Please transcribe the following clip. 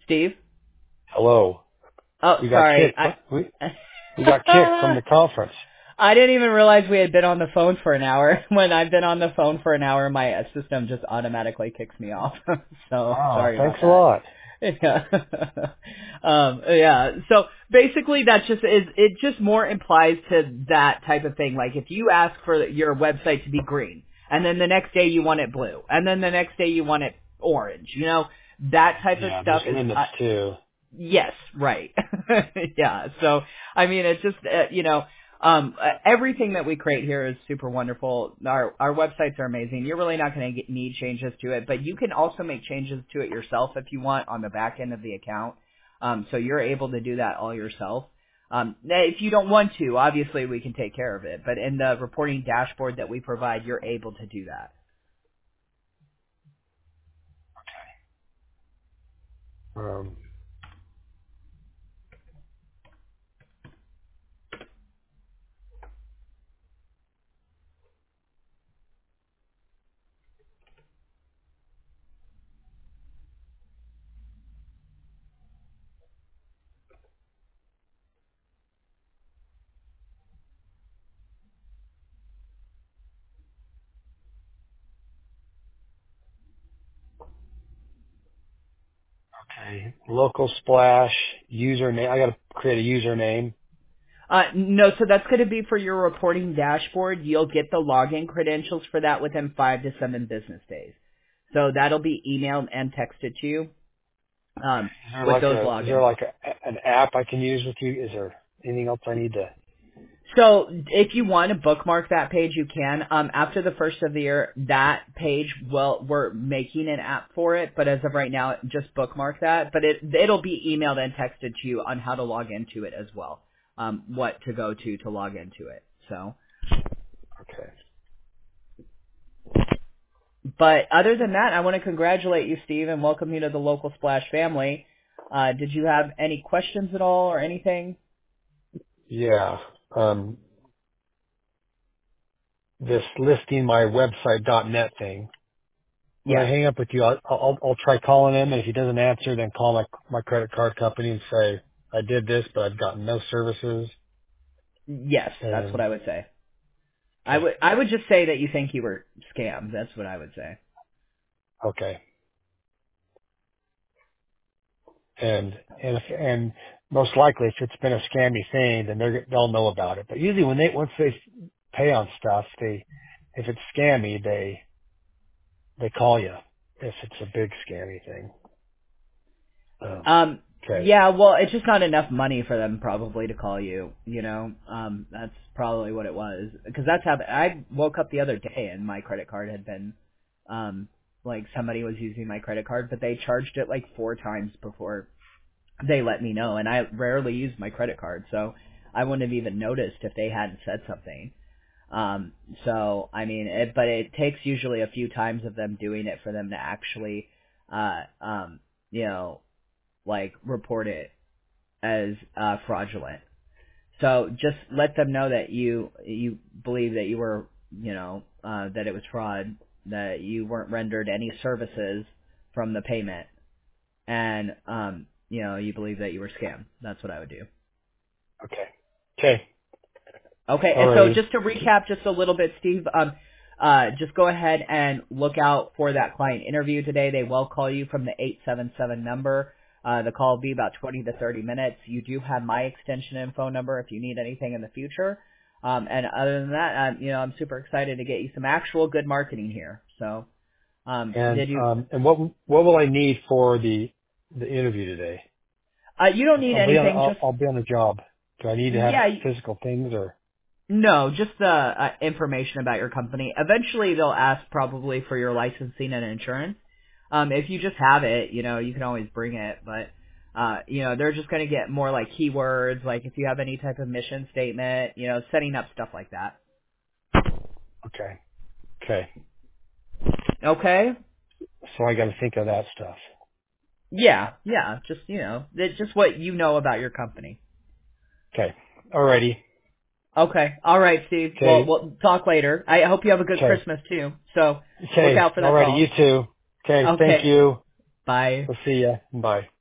Steve? Hello. Oh, We got sorry. kicked. We got kicked from the conference. I didn't even realize we had been on the phone for an hour. When I've been on the phone for an hour, my system just automatically kicks me off. So Oh, sorry thanks about a that. lot. Yeah. Yeah. So basically it just more implies to that type of thing. Like if you ask for your website to be green and then the next day you want it blue and then the next day you want it orange, that type of Yeah, stuff there's is, limits too. yes, right. Yeah. So, I mean, it's just, everything that we create here is super wonderful. Our websites are amazing. You're really not going to need changes to it, but you can also make changes to it yourself if you want on the back end of the account. So you're able to do that all yourself. Now, if you don't want to, obviously we can take care of it, but in the reporting dashboard that we provide, you're able to do that. Um, okay. Local splash username. I got to create a username. No, so that's going to be for your reporting dashboard. You'll get the login credentials for that within 5 to 7 business days. So that'll be emailed and texted to you with those Is there logins. like an app I can use with you? Is there anything else I need to? So if you want to bookmark that page, you can. After the first of the year, that page, we're making an app for it, but as of right now, just bookmark that. But it'll be emailed and texted to you on how to log into it as well, what to go to log into it. So. Okay. But other than that, I want to congratulate you, Steve, and welcome you to the Local Splash family. Did you have any questions at all or anything? Yeah. This listing my website.net thing. When I Yeah. hang up with you, I'll try calling him, and if he doesn't answer, then call my credit card company and say I did this, but I've gotten no services. Yes, that's what And I would say. okay, I would just say that you think you were scammed. That's what I would say. okay, and most likely, if it's been a scammy thing, then they'll know about it. But usually, once they pay on stuff, if it's scammy, they call you if it's a big scammy thing. Okay, Yeah, well, it's just not enough money for them probably to call you, that's probably what it was. Because that's how, I woke up the other day and my credit card had been, like somebody was using my credit card, but they charged it like 4 times before they let me know. And I rarely use my credit card, so I wouldn't have even noticed if they hadn't said something. So, I mean, but it takes usually a few times of them doing it for them to actually, you know, like report it as fraudulent. So just let them know that you believe that you were, that it was fraud, that you weren't rendered any services from the payment, and you believe that you were scammed. That's what I would do. okay, Okay, all and so righty. just to recap just a little bit, Steve, just go ahead and look out for that client interview today. They will call you from the 877 number. The call will be about 20 to 30 minutes. You do have my extension and phone number if you need anything in the future. And other than that, I'm super excited to get you some actual good marketing here. So, did you? And what will I need for the interview today? You don't need anything. Just I'll be on the job. Do I need to have yeah. physical things or? No, just the information about your company. Eventually, they'll ask probably for your licensing and insurance. If you just have it, you can always bring it. But they're just going to get more like keywords, like if you have any type of mission statement, setting up stuff like that. Okay. Okay. So I got to think of that stuff. Yeah. Just it's just what you know about your company. Okay. Alrighty. Okay. All right, Steve. Well, Okay. we'll talk later. I hope you have a good Okay. Christmas too. So look Okay. out for that Alrighty. You call. too. Okay. Thank Okay. you. Bye. We'll see ya. Bye.